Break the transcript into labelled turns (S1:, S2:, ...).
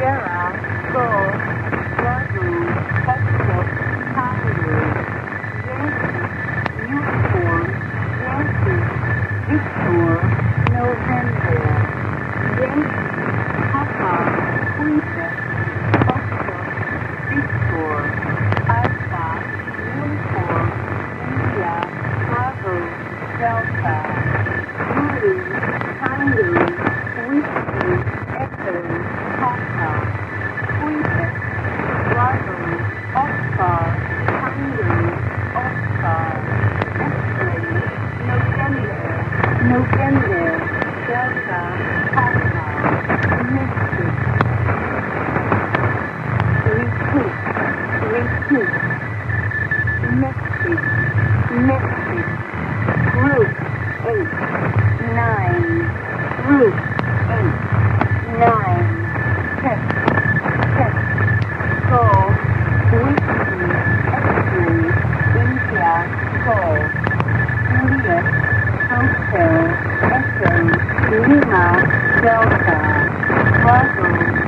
S1: Sierra, Golf, Bravo, Foxtrot, Tango, Yankee, Uniform, Yankee, Victor, November, Yankee, Papa, Quebec, Foxtrot, Victor, Alpha, Uniform, India, Bravo, Delta, Zulu, Tango, Whiskey, Echo, Papa, Quebec, Bravo, Oscar, Tango, Oscar, X-ray, November, Delta, Papa, Mystic, Repeat, Mystic, Group 8, 9, Group 8, 9, Test, Go, Whiskey, X-ray, India, Golf, Juliet, Hotel, Echo, Lima, Delta, Bravo,